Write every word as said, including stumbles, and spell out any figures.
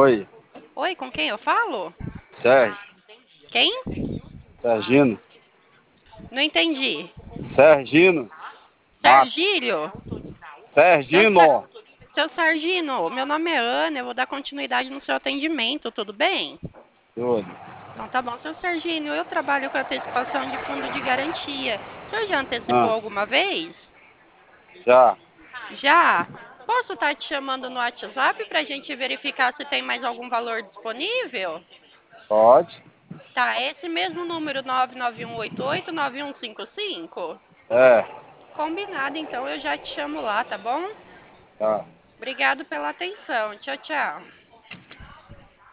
Oi, Oi, com quem eu falo? Sérgio, Quem? Sergino, Não entendi. Sergino, Matos, Sergílio? Seu, Ser... Sergino, Seu Sergino, meu nome é Ana, eu vou dar continuidade no seu atendimento, tudo bem? tudo. Então tá bom, seu Serginho, eu trabalho com antecipação de fundo de garantia. O senhor já antecipou Ah, alguma vez? já, Já? Posso estar te chamando no WhatsApp para a gente verificar se tem mais algum valor disponível? pode? Tá, esse mesmo número nove nove um oito oito nove um cinco cinco? É, Combinado, então eu já te chamo lá, tá bom? tá. Obrigado pela atenção. Tchau, tchau.